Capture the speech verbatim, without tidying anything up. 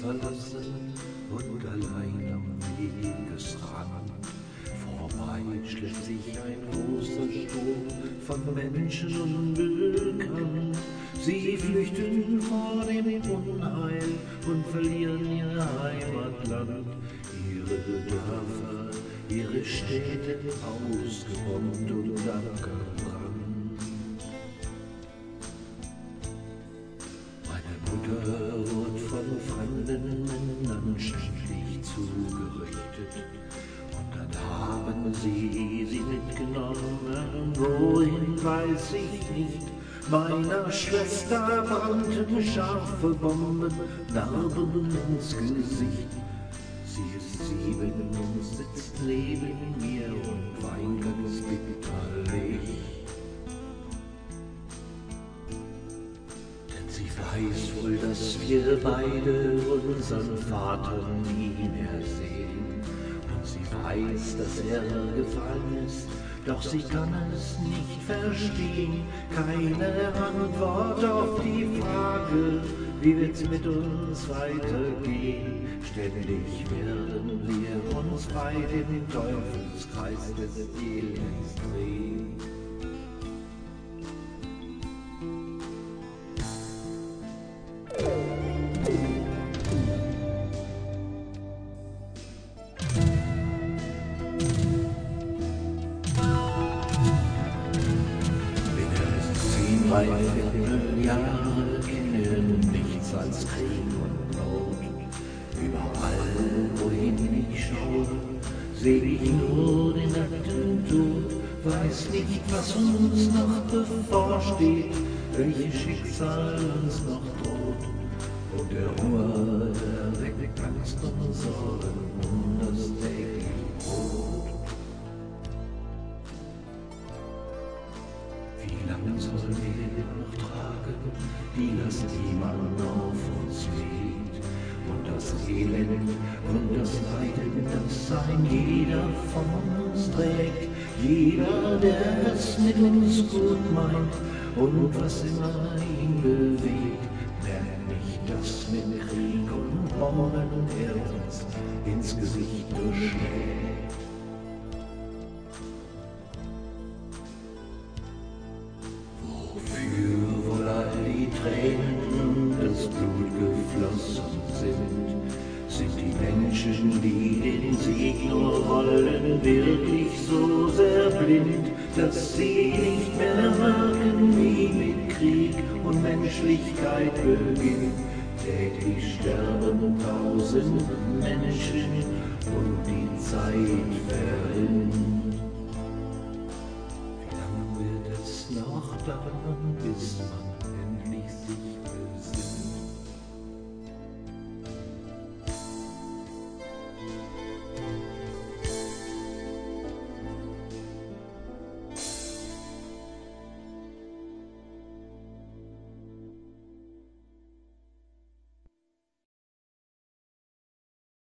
verlassen und allein am Wegesrand. Vorbei schlägt sich ein großer Strom von Menschen unbekannt. Sie flüchten vor dem Unheil und verlieren ihr Heimatland. Ihre Dörfer, ihre Städte ausgebombt und abgebrannt. Meine Mutter wurde von fremden Männern schändlich zugerüchtet. Und dann haben sie sie mitgenommen, wohin weiß ich nicht. Meiner Schwester brannten scharfe Bomben, Narben ins Gesicht. Sie ist sieben und sitzt neben mir und weint ganz bitterlich. Denn sie weiß wohl, dass wir beide unseren Vater nie mehr sehen. Und sie weiß, dass er gefallen ist, doch sie kann es nicht verstehen. Keine Antwort auf die Frage, wie wird's mit uns weitergehen? Ständig werden wir uns bei dem Teufelskreis des Elends drehen. Drei Vierteljahre kennen nichts als Krieg und Not. Überall, wohin ich schaue, seh ich nur den nackten Tod. Weiß nicht, was uns noch bevorsteht, welches Schicksal uns noch droht. Und der Hunger, der weckt Angst und Sorgen um das tägliche Brot. Wie lange sollen wir noch tragen, die Last, die man auf uns legt? Und das Elend und das Leiden, das ein jeder von uns trägt. Jeder, der es mit uns gut meint und was immer ihn bewegt, merkt nicht, dass mit Krieg und Bomben er uns ins Gesicht durchschlägt. Wofür wohl all die Tränen, das Blut geflossen sind? Sind die Menschen, die den Sieg nur wollen, wirklich so sehr blind, dass sie nicht mehr merken, wie mit Krieg und Menschlichkeit beginnt? Täglich sterben tausend Menschen und die Zeit verrinnt. Wie lange wird es noch dauern, bis man